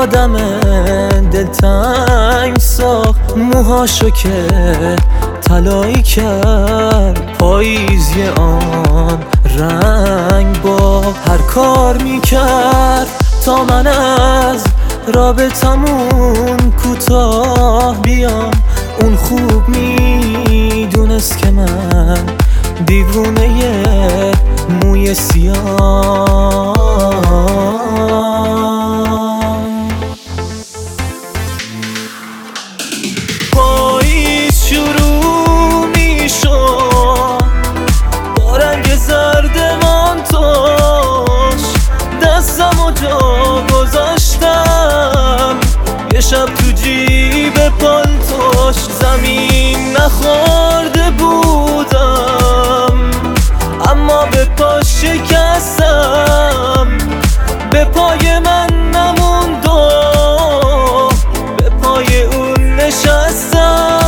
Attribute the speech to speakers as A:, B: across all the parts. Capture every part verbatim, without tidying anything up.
A: آدم دلتنگ ساخت، موهاشو که طلایی کرد، پاییزی آن رنگ با هر کار میکرد تا من از رابطمون کوتاه بیام. اون خوب میدونست که من دیوونه موی سیاه. پاییز شروع میشد با رنگ زرد مانتوش، دستم و جا گذاشتم یه شب تو جیب پالتوش. زمین نخورده بودم اما به پاش شکستم، به پای من نموند و به پای اون نشستم.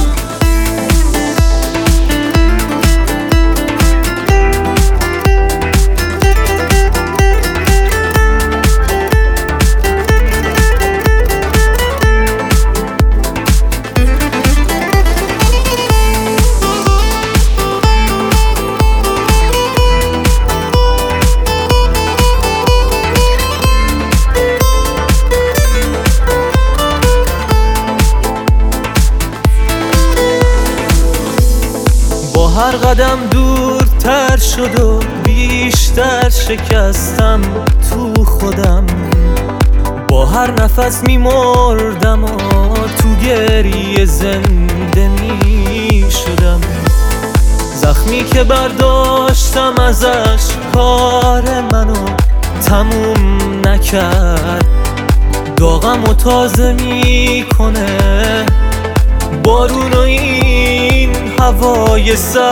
A: هر قدم دورتر شد و بیشتر شکستم تو خودم، با هر نفس میمردم و تو گریه زنده میشدم. زخمی که برداشتم ازش کار منو تموم نکرد، داغم و تازه میکنه بارون و این هوای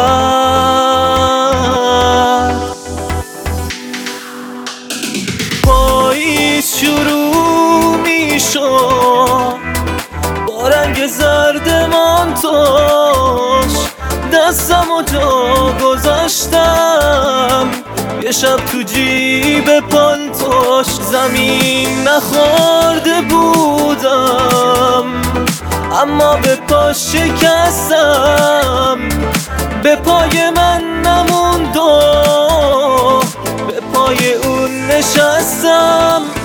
A: سرد. پاییز شروع میشد با رنگ زرد مانتوش، دستم و جا گذاشتم یه شب تو جیب پالتوش. زمین نخورده بودم اما به پاش شکستم، به پای من نموند و به پای اون نشستم.